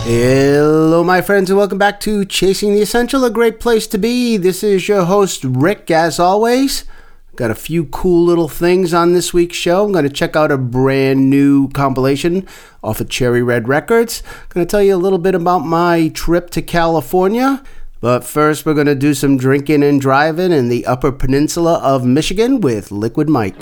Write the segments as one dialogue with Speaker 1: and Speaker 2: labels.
Speaker 1: Hello, my friends, and welcome back to Chasing the Essential, a great place to be. This is your host, Rick, as always. Got a few cool little things on this week's show. I'm going to check out a brand new compilation off of Cherry Red Records. Going to tell you a little bit about my trip to California. But first, we're going to do some drinking and driving in the Upper Peninsula of Michigan with Liquid Mike.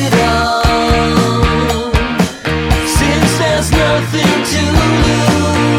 Speaker 2: Since there's nothing to lose.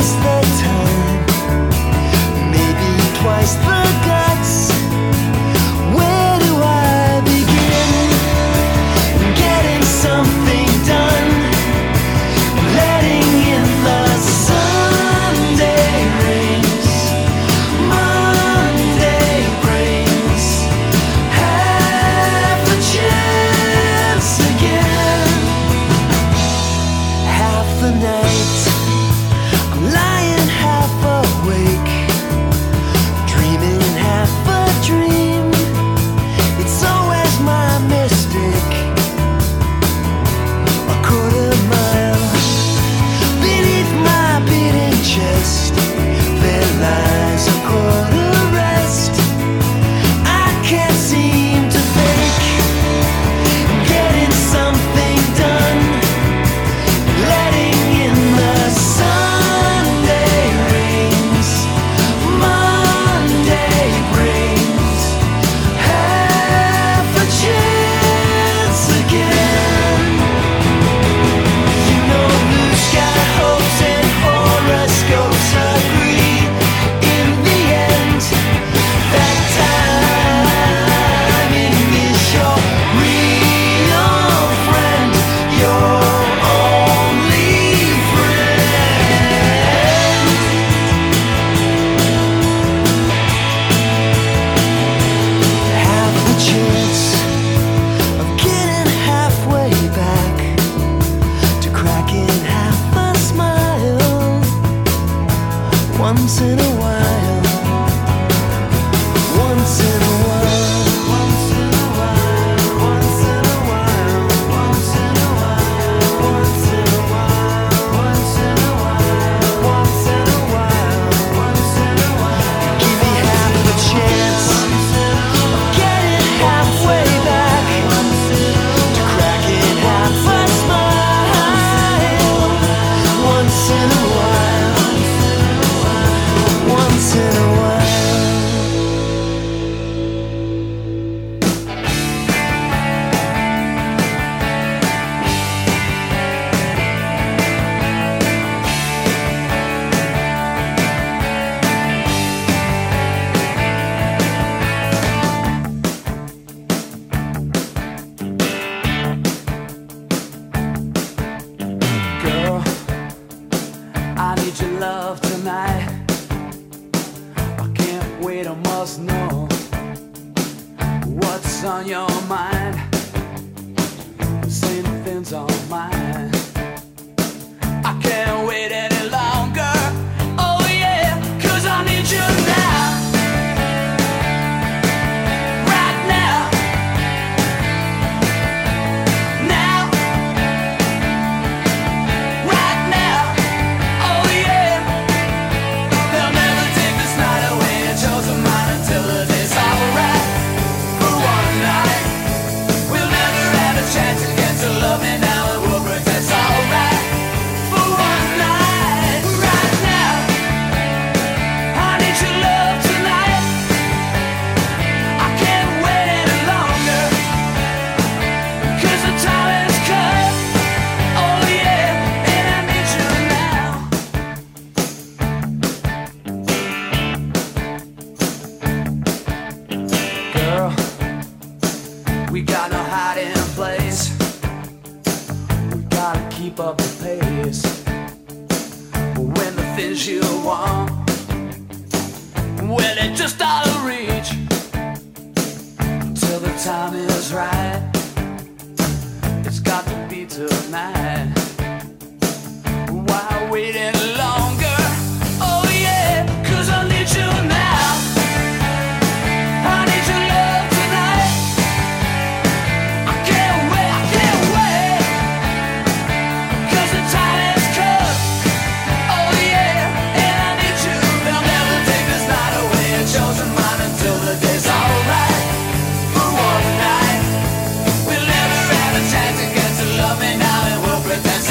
Speaker 2: just the time, maybe twice the guts. Where do I begin? Getting something done, letting in the Sunday rains, Monday brings half a chance again. Half the night I'm lying half awake, dreaming half a dream. It's always my mistake. A quarter mile beneath my beating chest, there lies a quarter rest. I can't seem to fake getting something done, letting in the Sunday rains, Monday brings half a chance again. You know blue sky hopes and horoscopes agree in the end that timing is your real friend, your only friend. Half the chance of getting halfway back to cracking half a smile once in a while, once in a while, once in a while, once in a while, once in a while, once in a while, once in a while, once in a while, once in a while. Give me half a chance of getting halfway back to cracking half a smile once in a while, once in a while. Girl, I need your love tonight. I can't wait, I must know what's on your mind. Say nothing's on mine. I can't wait any longer. Oh yeah, 'cause I need you now. Right now. Now. Right now. Oh yeah. They'll never take this night away. I chose a mine until the day's alright. For one night, we'll never have a chance to get to love me now. And we'll pretend it's alright. For one night, right now, I need your love tonight. I can't wait any longer, 'cause the time has come. Oh yeah, and I need you now. Girl, we got no hiding place. We gotta keep up the pace. When the things you want, when it's just out of reach, till the time is right, it's got to be tonight. Why wait any longer? Oh yeah, 'cause I need you now. I need your love tonight. I can't wait, 'cause the time has come. Oh yeah, and I need you. They'll never take this night away. I chose a mine until the day's alright. For one night, we'll never have a chance to get to love me now, and we'll pretend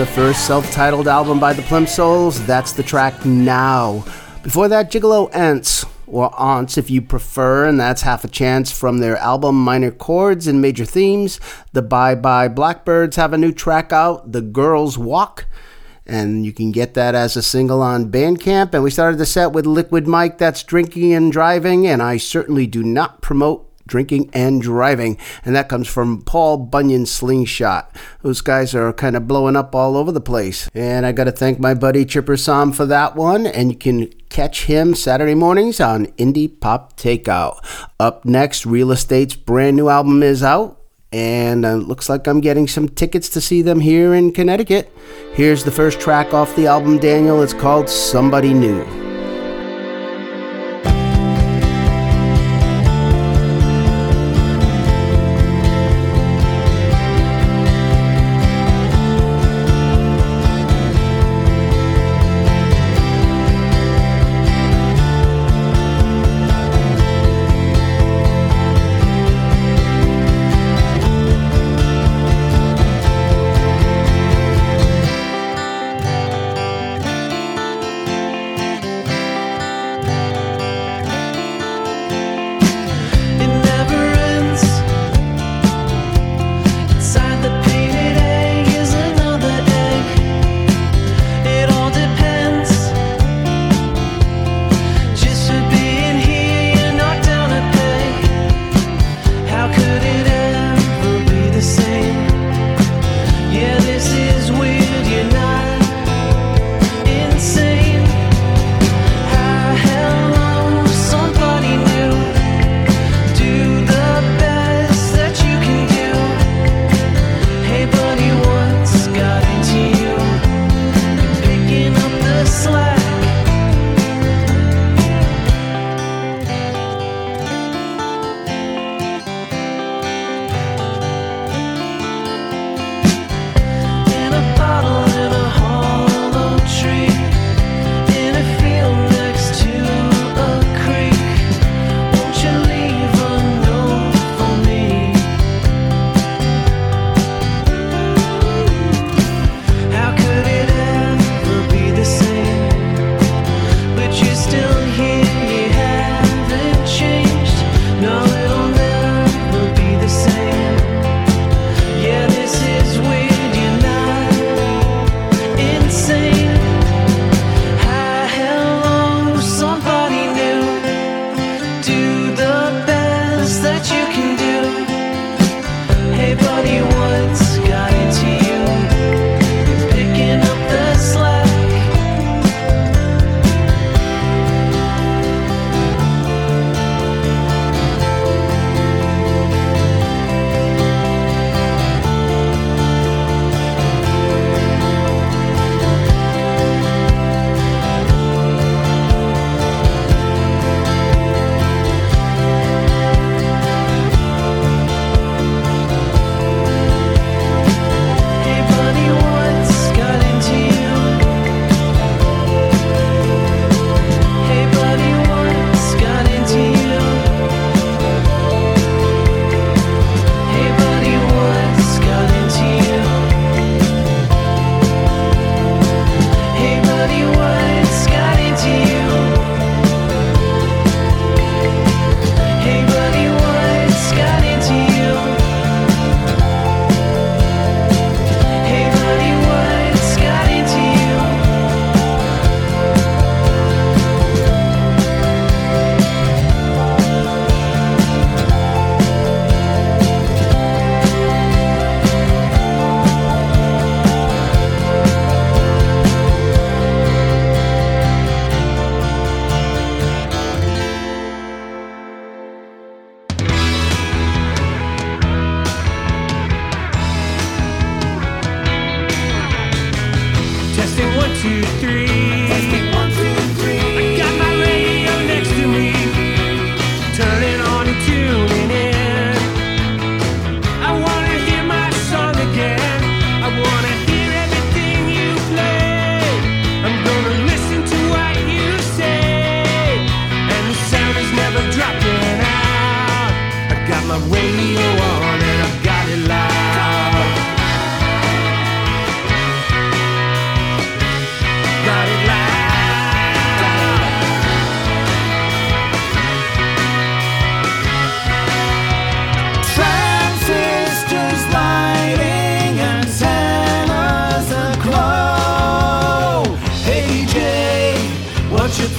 Speaker 1: first self-titled album by the Plimsouls. That's the track Now. Before that, Gigolo Ants, or Aunts if you prefer, and that's Half a Chance from their album Minor Chords and Major Themes. The Bye Bye Blackbirds have a new track out, The Girls Walk, and you can get that as a single on Bandcamp. And we started the set with Liquid Mike, that's Drinking and Driving, and I certainly do not promote drinking and driving, and that comes from Paul Bunyan Slingshot. Those guys are kind of blowing up all over the place, and I got to thank my buddy Chipper Sam for that one, and you can catch him Saturday mornings on Indie Pop Takeout. Up next, Real Estate's brand new album is out, and looks like I'm getting some tickets to see them here in Connecticut. Here's the first track off the album, Daniel. It's called Somebody New.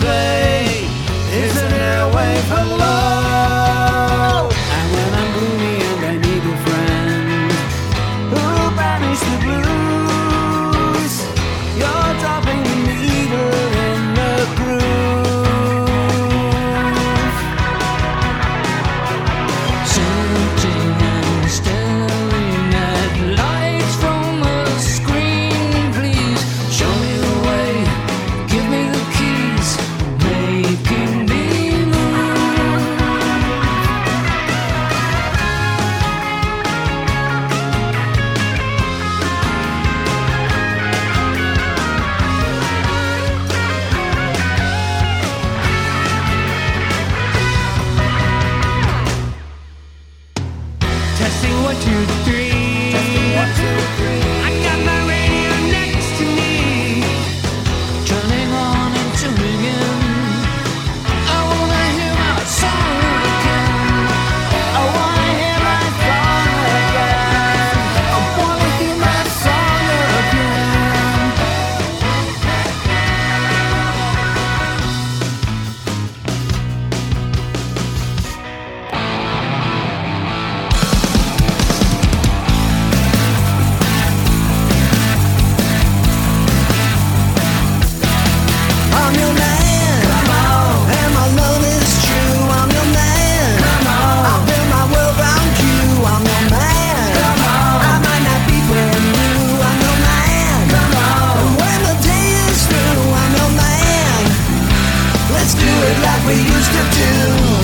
Speaker 2: play is an airwave hello. And when I'm gloomy and I need a friend who banish the blues, you're dropping the needle in the groove. Searching and staring at lights from a screen, please show me the way, give me the keys, making me move. Testing 1, 2, 3. I got my radio next to me, turning on and tuning in. I wanna hear my song again. I wanna hear my song again. I wanna hear my song again. I'm your man, and my love is true. I'm your man, I'll build my world around you. I'm your man, I might not be brand new. I'm your man, and when the day is through, I'm your man. Let's do it like we used to do.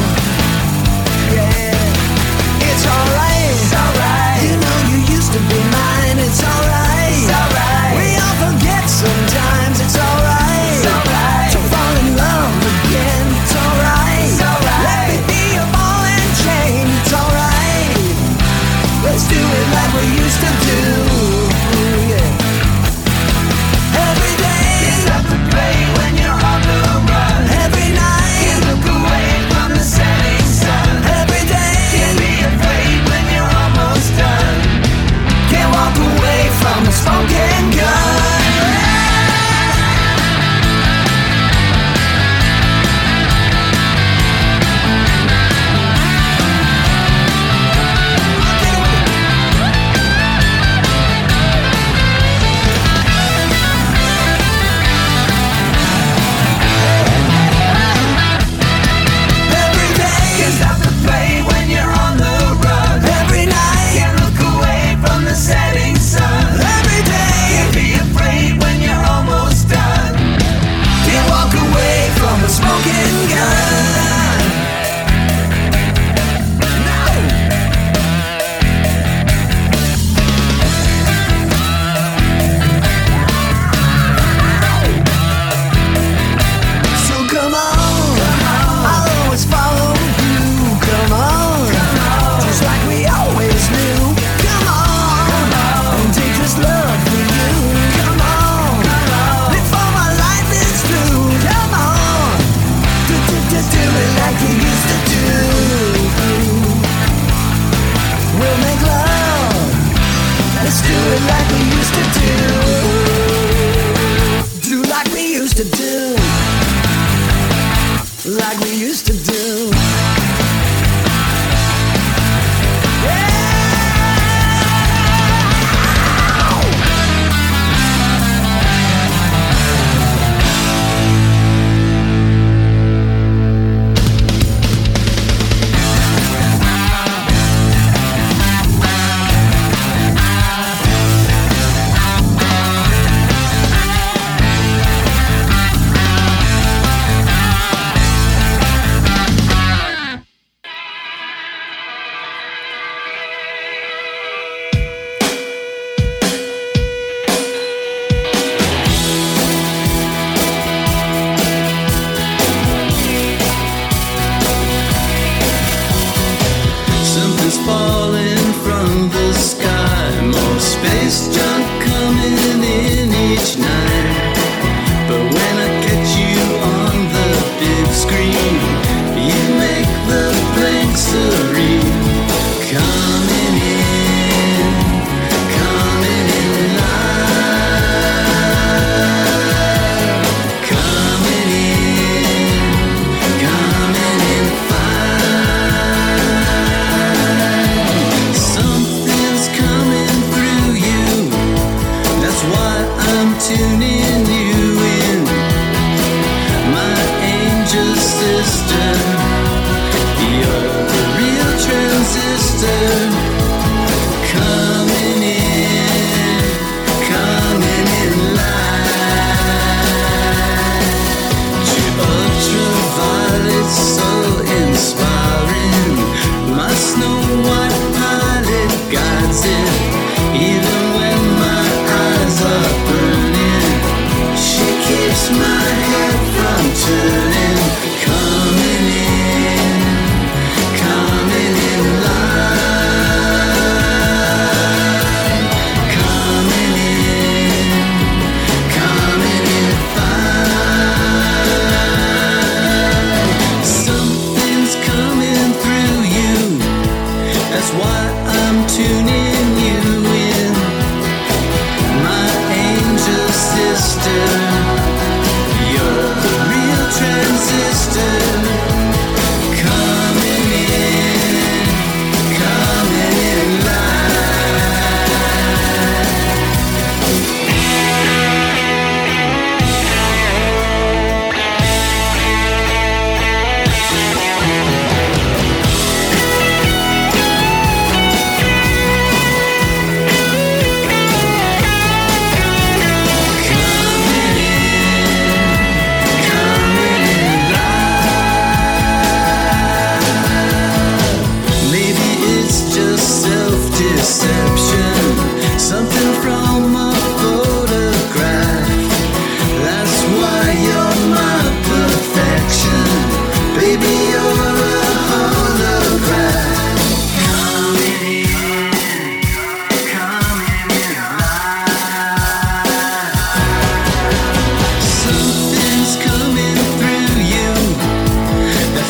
Speaker 2: Yeah, it's alright. You know you used to be mine. It's alright. We all forget sometimes. It's alright. To fall in love again. It's alright. Let me be your ball and chain. It's alright. Let's do it like we used to do. Yeah. Every day is up to play when you're on the run. Every night you look away from the setting sun. Every day can't be afraid when you're almost done. Can't walk away from the smoking gun. Every day you stop to play when you're on the run. Every night can't look away from the setting sun. Every day can't be afraid when you're almost done. Can't walk away from a smoking gun. No. So come on, I'll always follow you. Come on, just like we always knew. Come on, and take this love for you. Come on, before my life is through. Come on, do it like you used to do. We'll make love. Let's do it like we used to do. Do like we used to do. Like we used to do.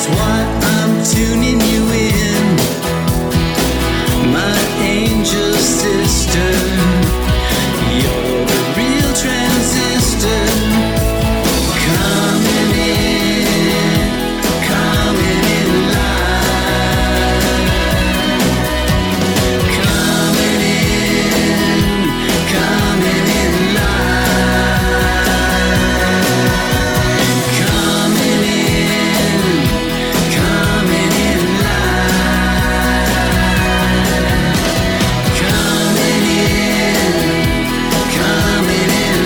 Speaker 3: why I'm tuning you in, my angel sister. You're the real transistor. Coming in line. Coming in line. Coming in line. Coming in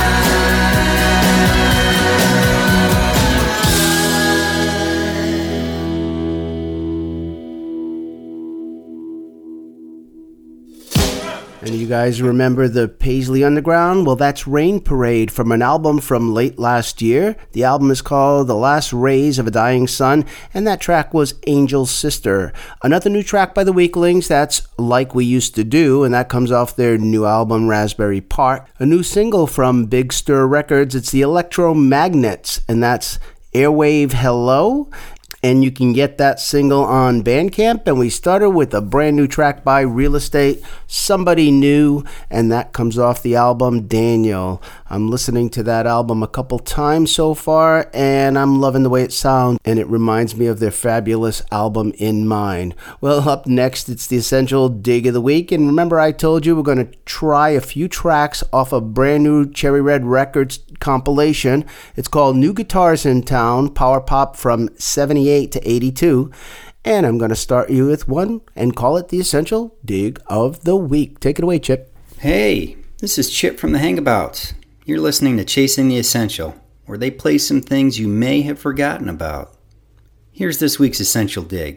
Speaker 1: And you guys remember the Paisley Underground? Well, that's Rain Parade from an album from late last year. The album is called The Last Rays of a Dying Sun, and that track was Angel's Sister. Another new track by the Weaklings, that's Like We Used to Do, and that comes off their new album Raspberry Park. A new single from Big Stir Records, it's the Electromagnets, and that's Airwave Hello. And you can get that single on Bandcamp. And we started with a brand new track by Real Estate, Somebody New, and that comes off the album Daniel. I'm listening to that album a couple times so far, and I'm loving the way it sounds, and it reminds me of their fabulous album In Mine. Well, up next, it's the Essential Dig of the Week, and remember I told you we're going to try a few tracks off a brand new Cherry Red Records compilation. It's called New Guitars in Town, Power Pop from 78 to 82. And I'm going to start you with one and call it the Essential Dig of the Week. Take it away, Chip.
Speaker 4: Hey, this is Chip from the Hangabouts. You're listening to Chasing the Essential, where they play some things you may have forgotten about. Here's this week's Essential Dig.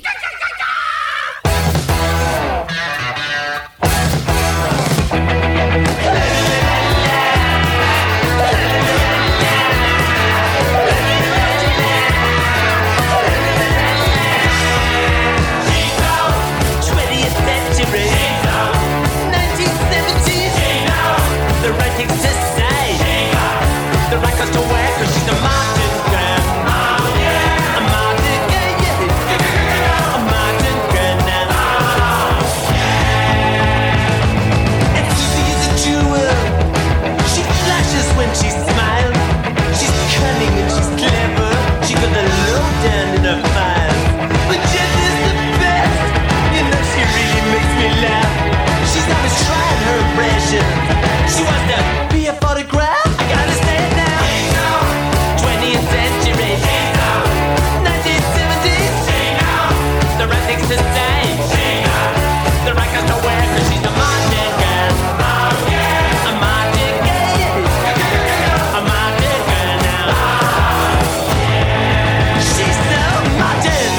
Speaker 2: She wants to be a photograph. I gotta stand now. 20th century, 1970s. The right things to say, the right clothes to wear, 'cause she's a modern girl. A modern girl, a modern girl now. She's so modern.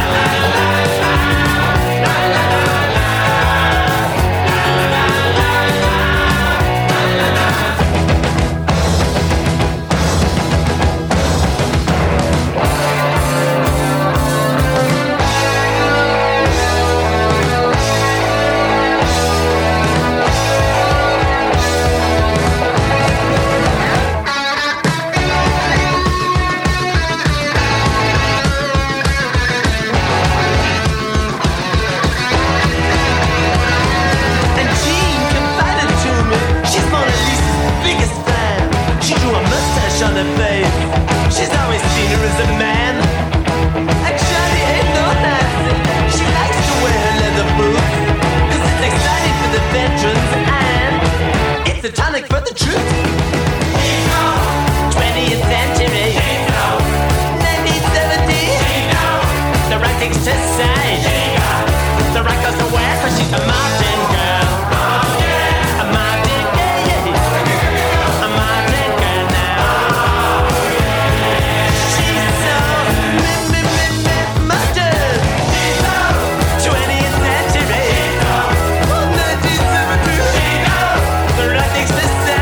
Speaker 2: On her face, she's always seen her as a man. Actually, ain't no Nazi. She likes to wear her leather boots, 'cause it's exciting for the veterans and it's a tonic for the troops. 20th century, 1970s. The right things to say, the right clothes to wear, 'cause she's a modern girl. A modern girl, a modern girl now. The right things to say.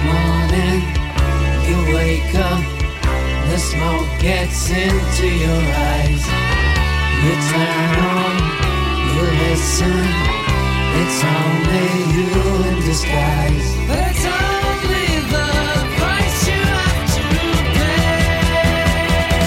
Speaker 3: morning you wake up, the smoke gets into your eyes. You turn on, you listen, it's only you in disguise. But it's only the price you have to pay.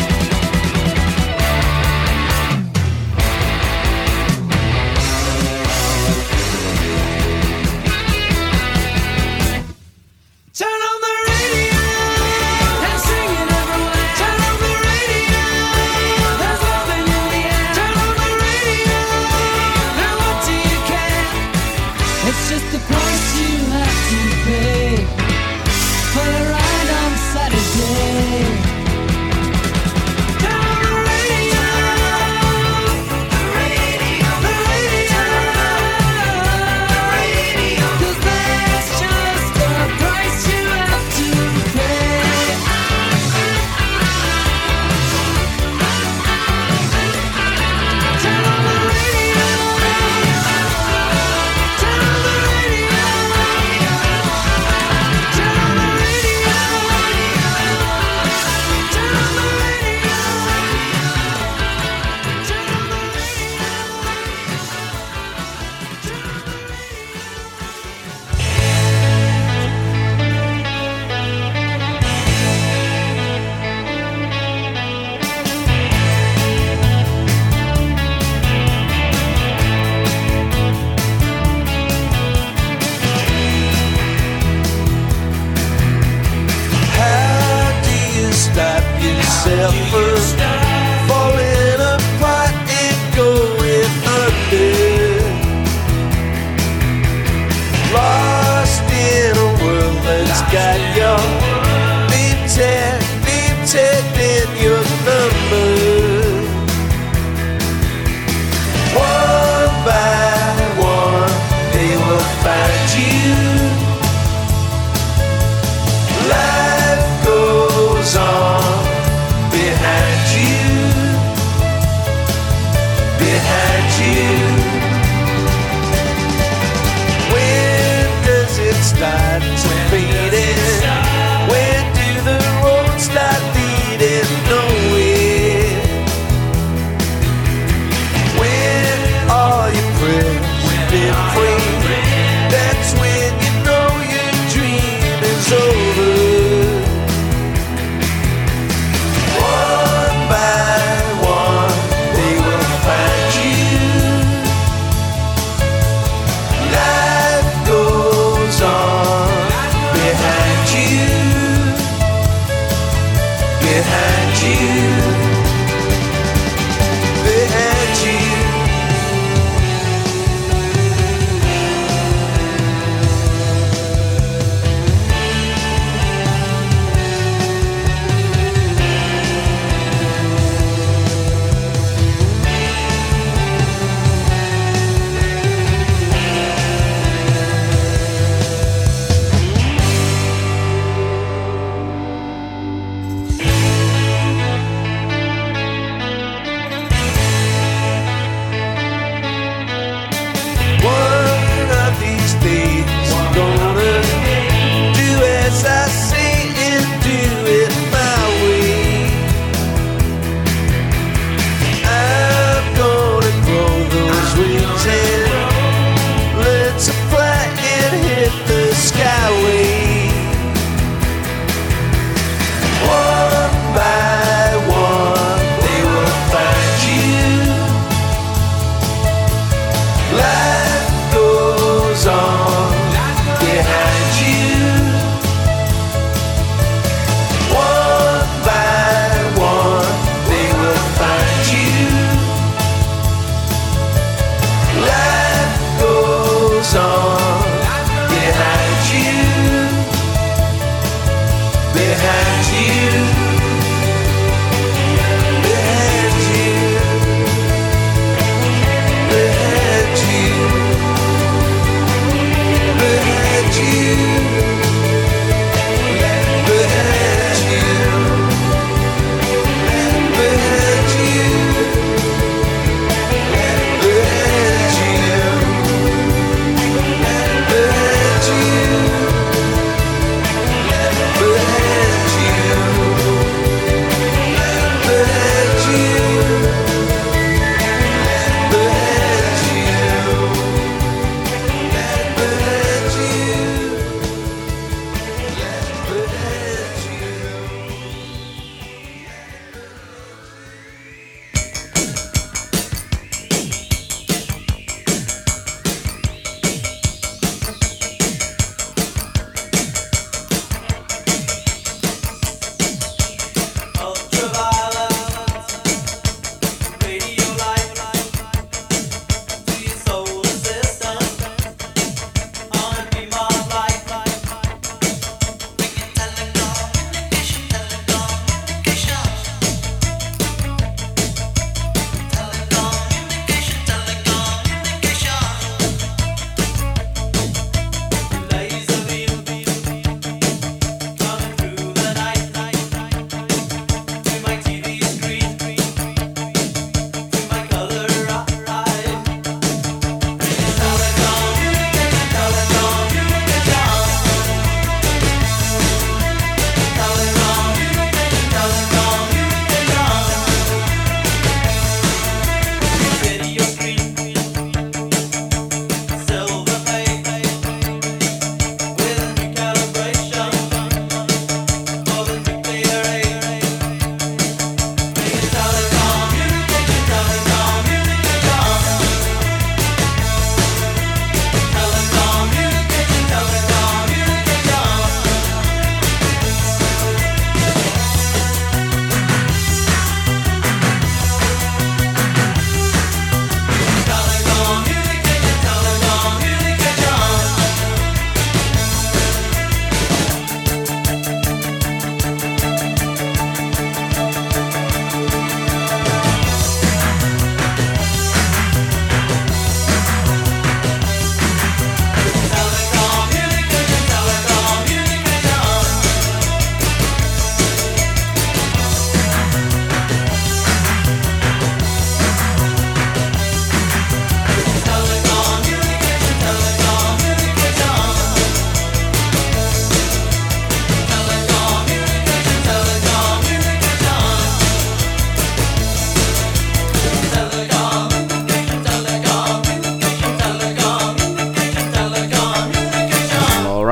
Speaker 3: Turn on the radio and sing it everywhere. Turn on the radio, there's loving in the air. Turn on the radio, now what do you care? It's just the price you have to pay for a ride on Saturday. Turn on the radio, the radio, the radio, 'cause there's just a price you have to pay. Turn on the radio, turn on the radio, turn on the radio, turn on the radio, turn on the
Speaker 2: How do you stop yourself from falling apart and going under? Lost in a world that's got your name tagged in your number. One by one, they will find you. Life goes on behind you, behind you. When does it start to fade in?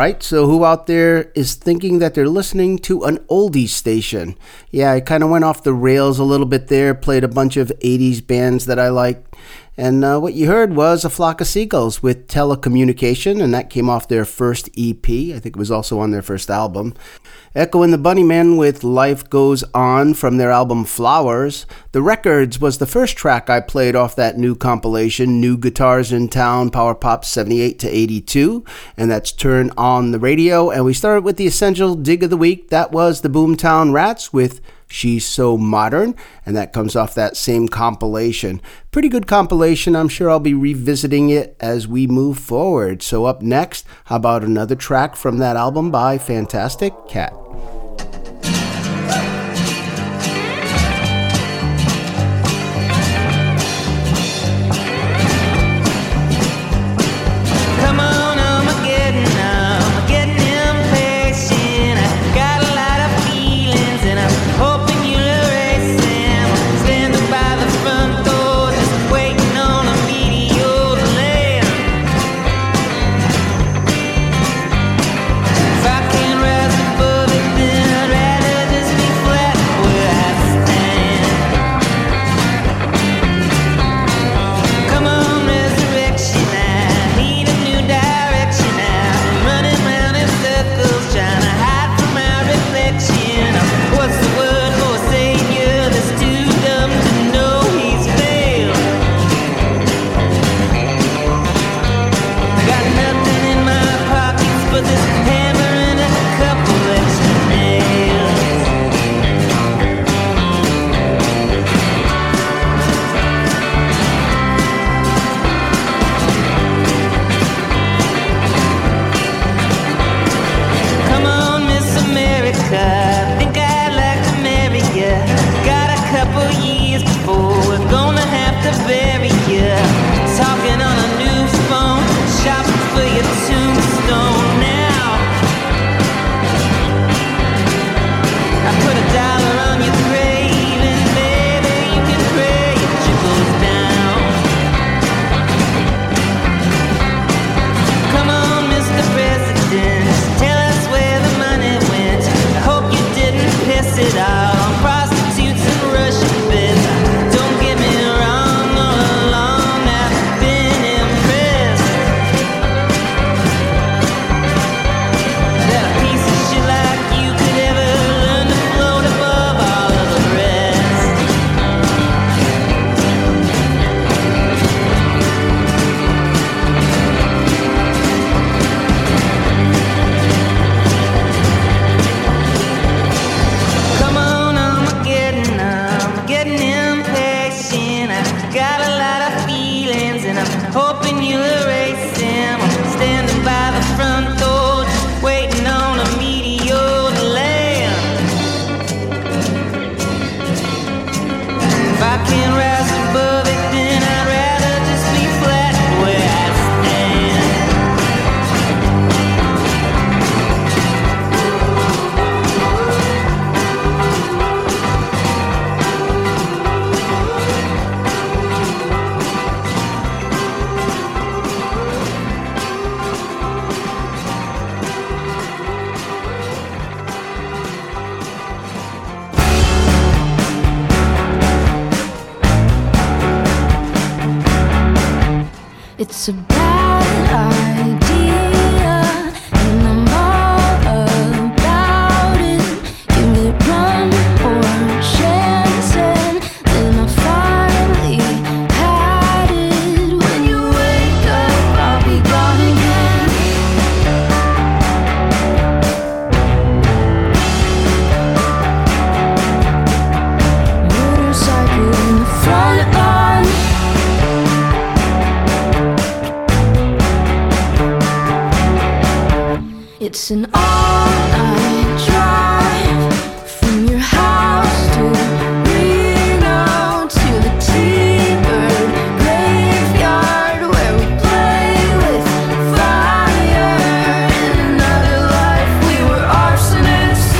Speaker 1: right, so who out there is thinking that they're listening to an oldies station? Yeah, I kind of went off the rails a little bit there, played a bunch of 80s bands that I liked. And what you heard was A Flock of Seagulls with Telecommunication, and that came off their first EP. I think it was also on their first album. Echo and the Bunnymen with Life Goes On from their album Flowers. The Records was the first track I played off that new compilation, New Guitars in Town, Power Pop 78 to 82, and that's Turn on the Radio. And we started with the Essential Dig of the Week. That was the Boomtown Rats with She's So Modern, and that comes off that same compilation. Pretty good compilation. I'm sure I'll be revisiting it as we move forward. So up next, how about another track from that album by Fantastic Cat?
Speaker 5: It's a bad idea, and I'm all about it. Give it one more chance, and then I'll finally had it. When you wake up, I'll be gone again. Motorcycle in the front lawn. It's an all-night drive from your house to Reno to the T-Bird graveyard where we play with fire. In another life we were arsonists.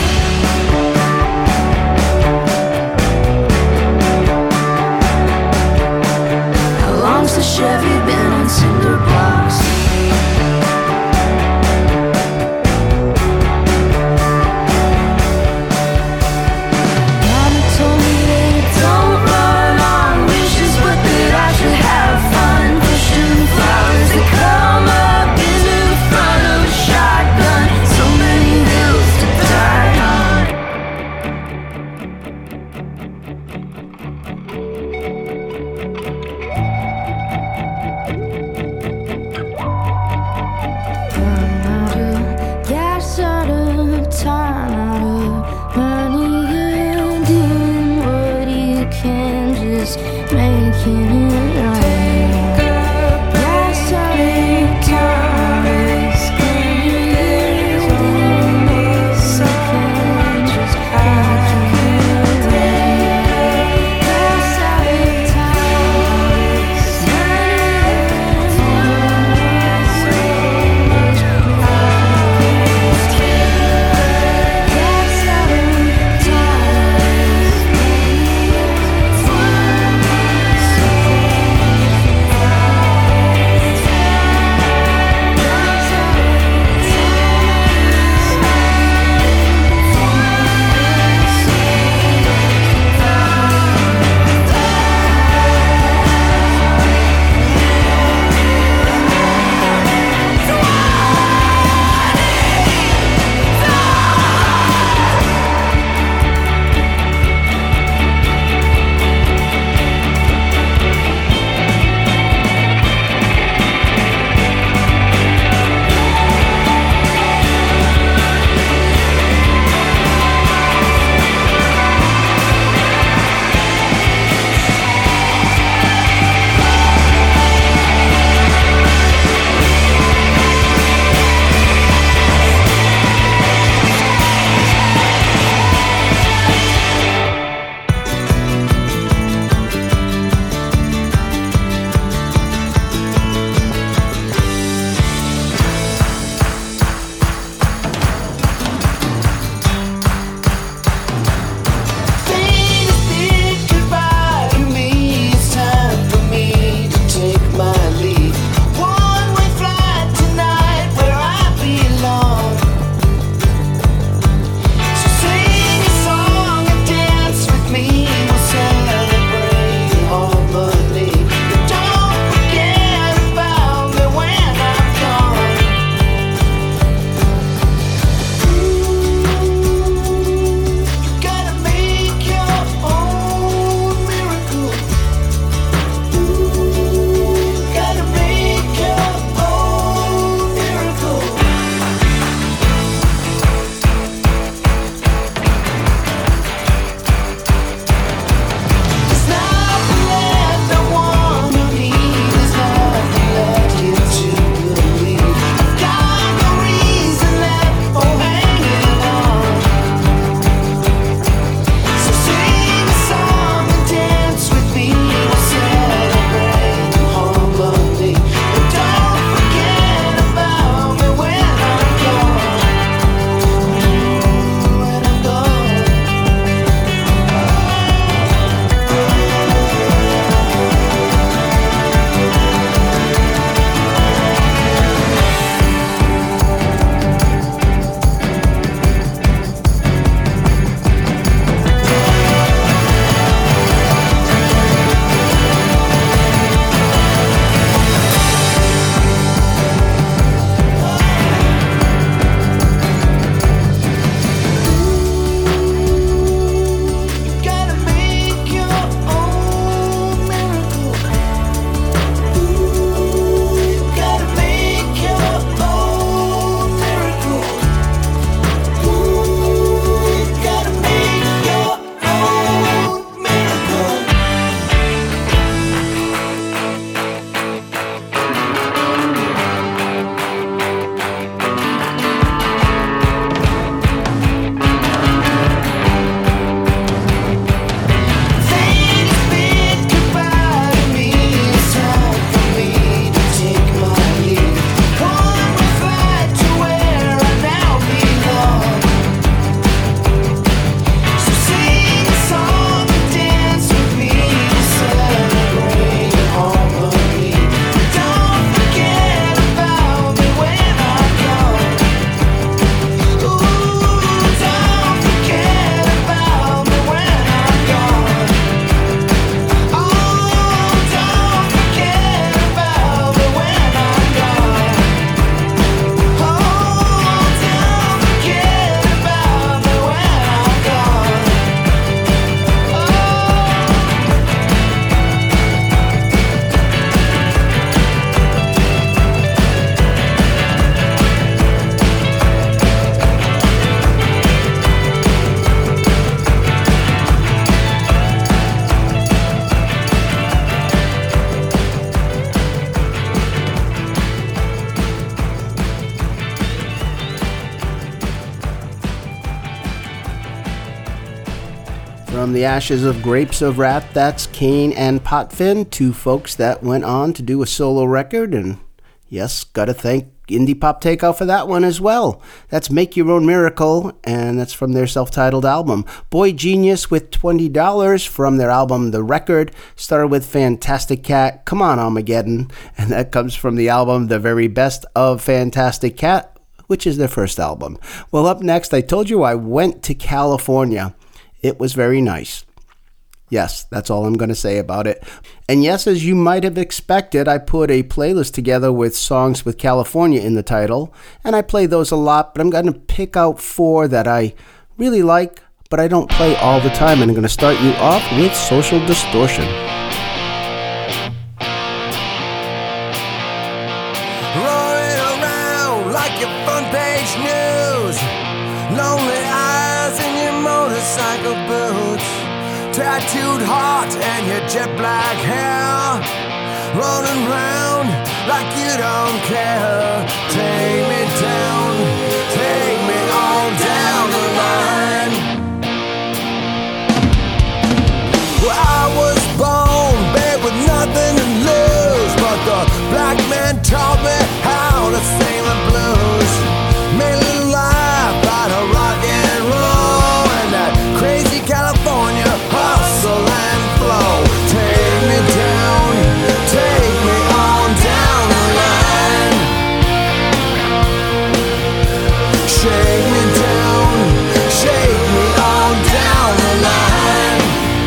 Speaker 5: How long's the Chevy been on cinder blocks? Thank
Speaker 1: From the ashes of Grapes of Wrath, that's Kane and Potvin, two folks that went on to do a solo record, and yes, gotta thank Indie Pop Takeout for that one as well. That's Make Your Own Miracle, and that's from their self-titled album. Boy Genius with $20 from their album The Record. Started with Fantastic Cat, Come On Armageddon, and that comes from the album The Very Best of Fantastic Cat, which is their first album. Well, up next, I told you I went to California. It was very nice. Yes, that's all I'm going to say about it. And yes, as you might have expected, I put a playlist together with songs with California in the title, and I play those a lot, but I'm going to pick out 4 that I really like, but I don't play all the time, and I'm going to start you off with Social Distortion.
Speaker 2: Rolling around like your front page news. Lonely eyes in your motorcycle boots. Tattooed heart and your jet black hair. Running round like you don't care. Take me down, take me on down the line. Well, I was born bad with nothing to lose, but the black man taught me how to sing the blues. Made a little life out of rock and roll, and that crazy California hustle and flow. Take me down, take me on down the line. Shake me down, shake me on down the line.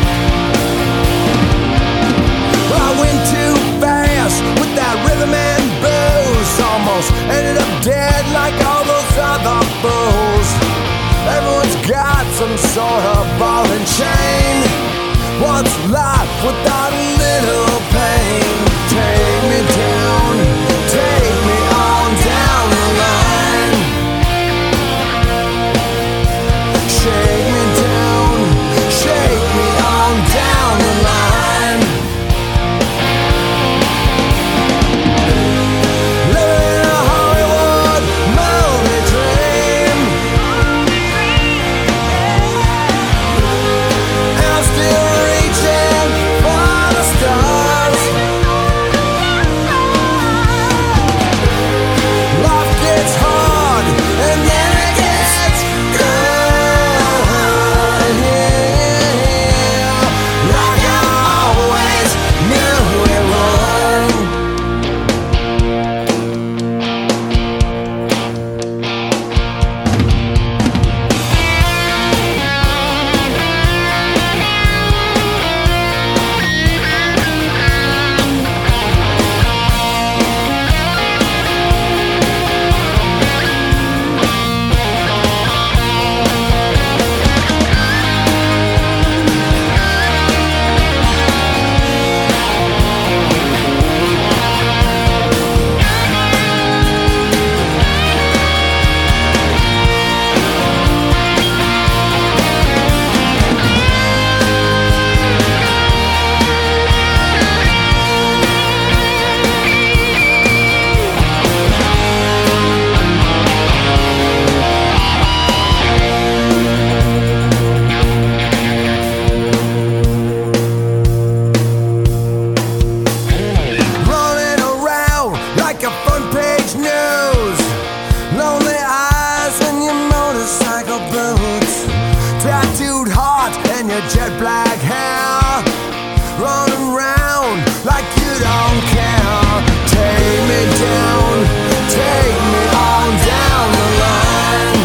Speaker 2: I went too fast with that rhythm and blues. Almost ended up dead like all those other fools. Everyone's got some sort of ball and chain. What's life without a little pain? Take me down, take me on down the line. Shake me down, shake me on down the line. Living in a Hollywood movie dream, and I'm still reaching for the stars. Life gets hard and then it gets good, yeah, like I always knew it would. Running around like a front page news. Lonely eyes and your motorcycle boots. Tattooed heart and your jet black hair. Running round like you don't care. Take me down, take me on down the line.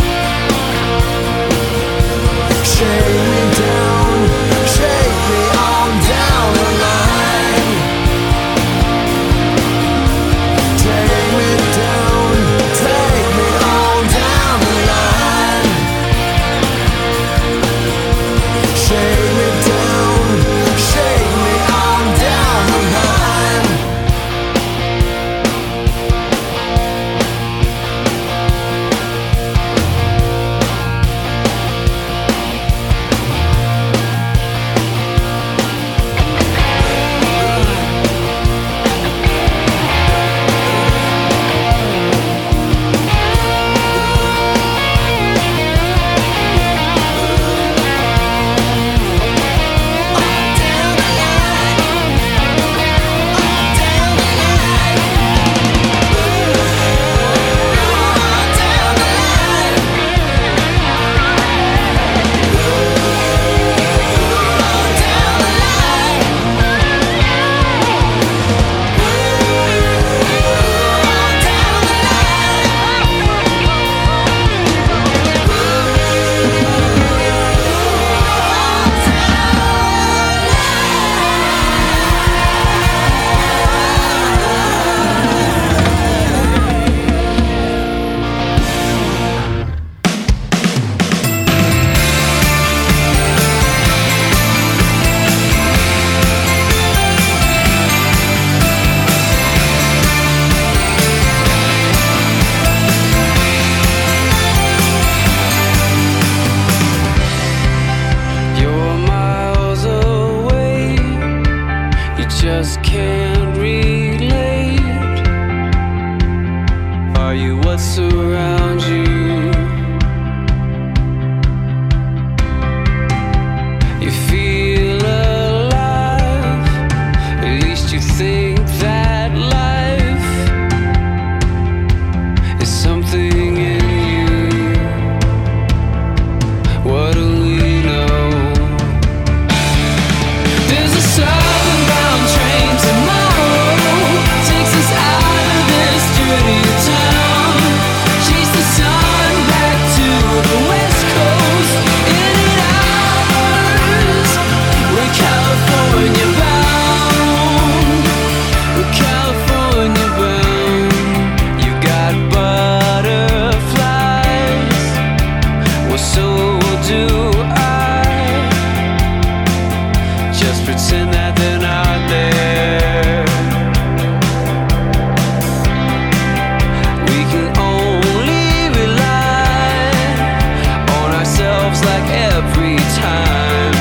Speaker 2: Shake me down, shake me on down the line. Take me down, take me on down the line. Shake me down, shake me on down the line.
Speaker 3: just can't relate. Are you what's around you? You feel alive, at least you think that life is something in you. What do we know? There's a southbound train tomorrow, takes us out of this dirty town. Chase the sun back to the west coast, in and out. We're California bound. We're California bound. You got butterflies, well so do I. Just pretend that they're not there. We can only rely on ourselves like every time.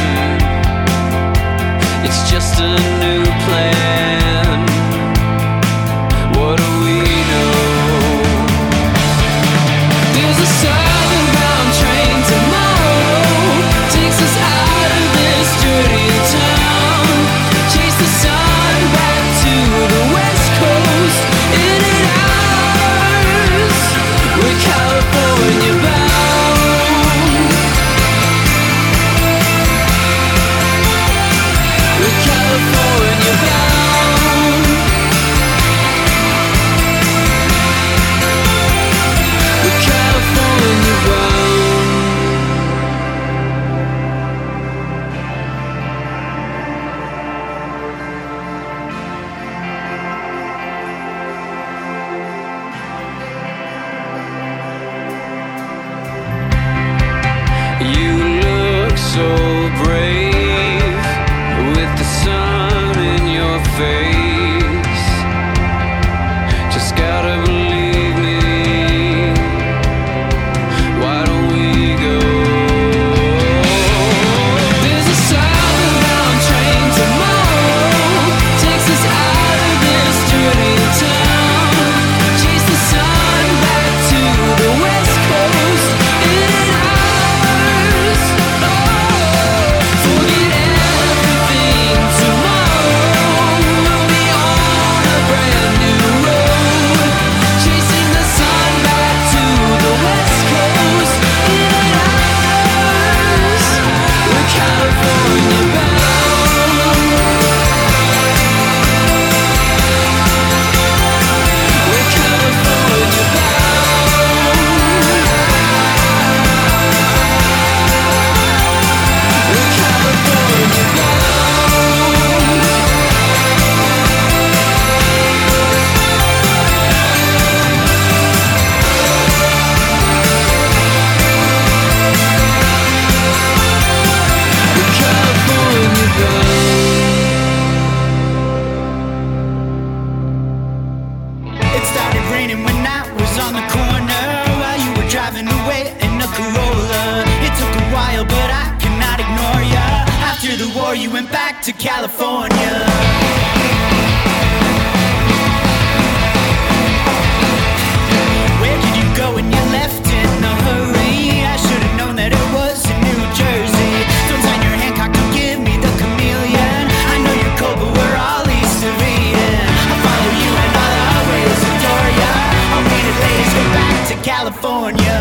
Speaker 3: It's just a new plan. What do we know? There's a southbound train tomorrow, takes us out of this dirty town. Chase the sun back to the west coast, in and out. We're California bound. We're California bound. We're California bound. You look so brave with the sun in your face. Just gotta believe me. Why don't we go? There's a southbound train tomorrow, takes us out of this dirty town. Chase the sun back to the west coast, in and out. Forget everything tomorrow. We'll be on a brand new road, chasing the sun back to the west coast, in and out. We're California bound. We're California bound. We're California bound. We're California bound.
Speaker 6: It started raining when I was on the corner while you were driving away in a Corolla. It took a while, but I cannot ignore ya. After the war, you went back to California. Where did you go when you left in a hurry? I should have known that it was in New Jersey. Don't sign your Hancock, don't give me the chameleon. I know you're cold, but we're all east of Eden. I'll follow you and all the ways adore ya. I'll painted ladies go back to California.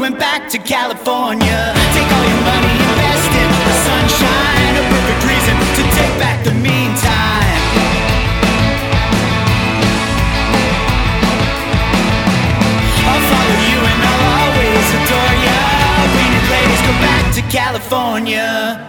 Speaker 6: went back to California. Take all your money, invest in the sunshine. A perfect reason to take back the meantime. I'll follow you and I'll always adore ya. Painted ladies, go back to California.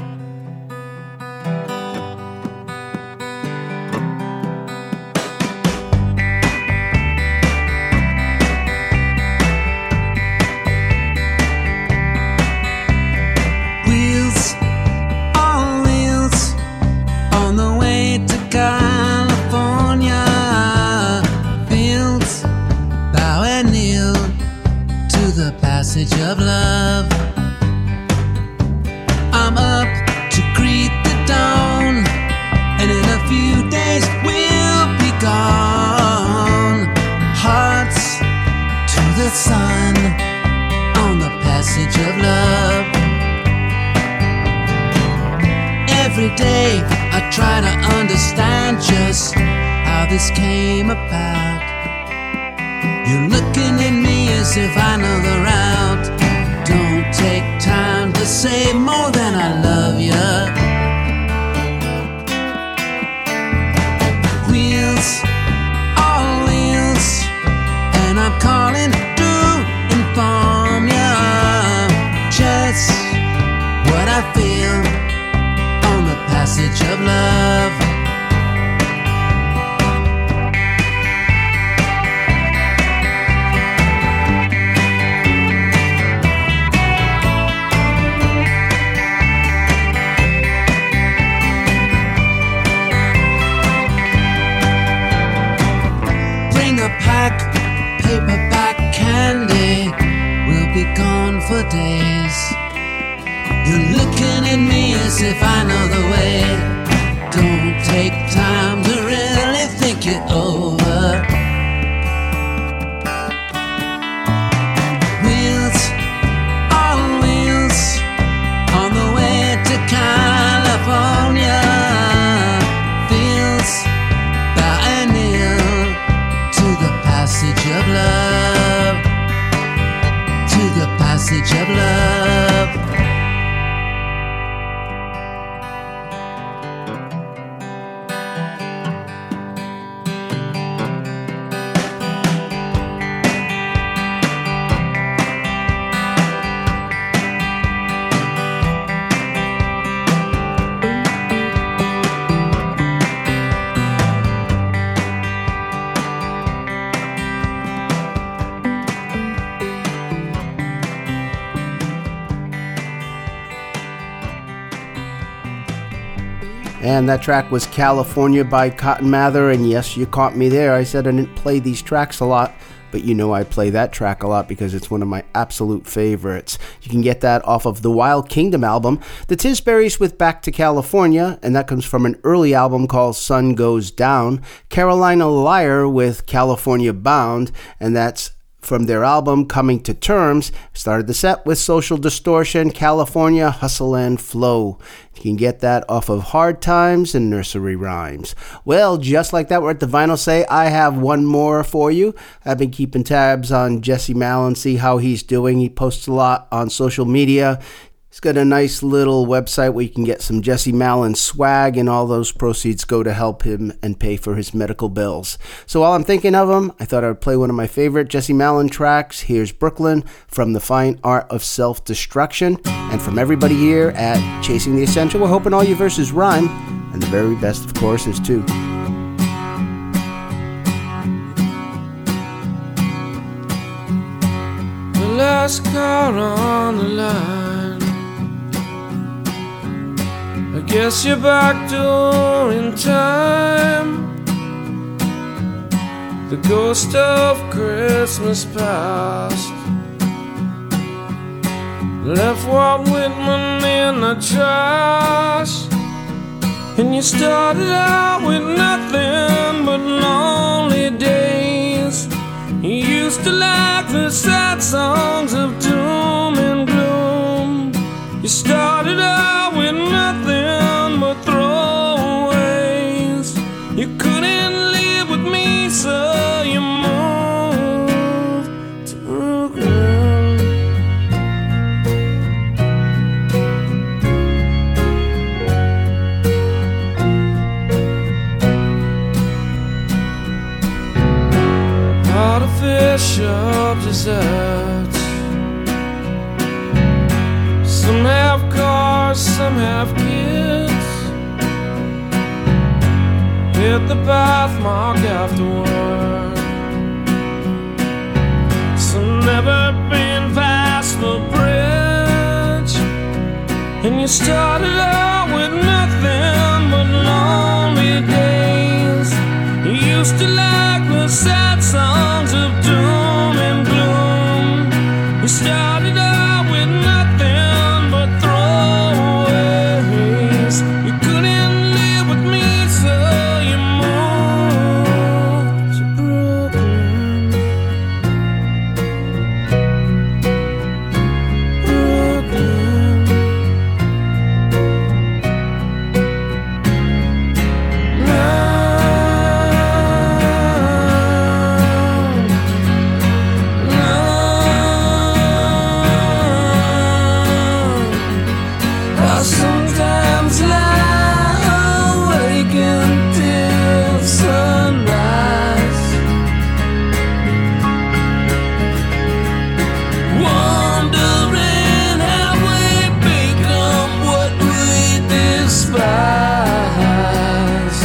Speaker 3: Of love, I'm up to greet the dawn, and in a few days we'll be gone. Hearts to the sun on the passage of love. Every day I try to understand just how this came about. You're looking at me as if I know the route. Don't take time to say more than I love you. Wheels, all wheels, and I'm calling to inform you just what I feel on the passage of love. Paperback candy, we'll be gone for days. You're looking at me as if I know the way. Don't take time to really think it over. Wheels, all wheels, on the way to California. Feels biennial to the passage of love, to the passage of love.
Speaker 1: And that track was California by Cotton Mather, and yes, you caught me there. I said I didn't play these tracks a lot, but you know I play that track a lot because it's one of my absolute favorites. You can get that off of the Wild Kingdom album, the Tisberries with Back to California, and that comes from an early album called Sun Goes Down. Carolina Liar with California Bound, and that's from their album Coming to Terms. Started the set with Social Distortion, California, Hustle and Flow. You can get that off of Hard Times and Nursery Rhymes. Well, just like that, we're at the Vinyl Say. I have one more for you. I've been keeping tabs on Jesse Malin, see how he's doing. He posts a lot on social media. He's got a nice little website where you can get some Jesse Malin swag, and all those proceeds go to help him and pay for his medical bills. So while I'm thinking of him, I thought I would play one of my favorite Jesse Malin tracks. Here's Brooklyn from The Fine Art of Self-Destruction. And from everybody here at Chasing the Essential, we're hoping all your verses rhyme, and the very best, of course, is too.
Speaker 7: The last car on the line, I guess you're back during time. The ghost of Christmas past left Walt Whitman in the trash. And you started out with nothing but lonely days. You used to like the sad songs of doom and gloom. You started out with nothing but throwaways. You couldn't live with me, so you moved to Brooklyn. them have kids. Hit the path mark afterward. So never been past the bridge, and you started out with nothing but lonely days. You used to like the sad songs of doom and gloom. You started out with nothing but throwaways. You couldn't live with me, so you moved to Brooklyn. Brooklyn. I sometimes lie awake until sunrise, wondering how we become what we despise.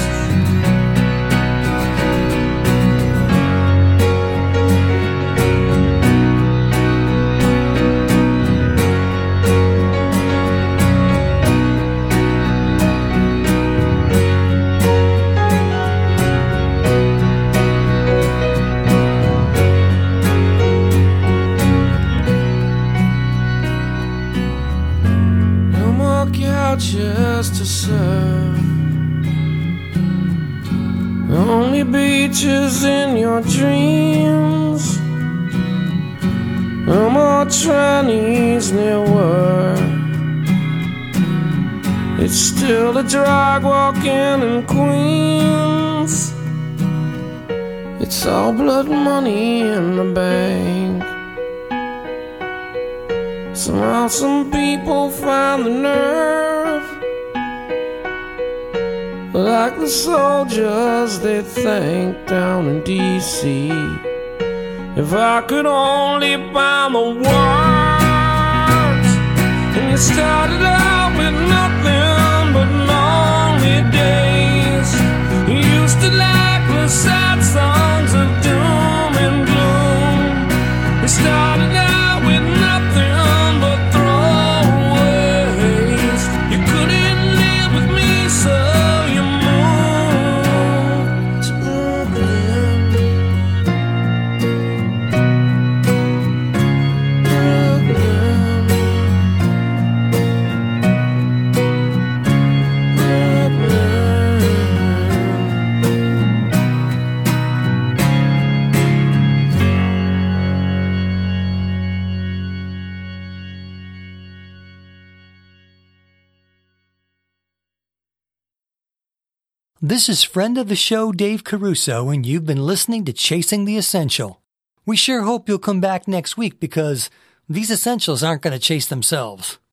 Speaker 7: No more couches to serve, only beaches in your dreams. No more trannies near work, it's still a drag walking in Queens. It's all blood money in the bank. Somehow some people find the nerve, like the soldiers they thank down in D.C. If I could only find the words. And you started out with nothing but lonely days. You used to like the sad songs of doom and gloom. You started out with nothing but throwaways. You couldn't live with me, so you moved to Brooklyn.
Speaker 8: This is friend of the show Dave Caruso, and you've been listening to Chasing the Essential. We sure hope you'll come back next week because these essentials aren't going to chase themselves.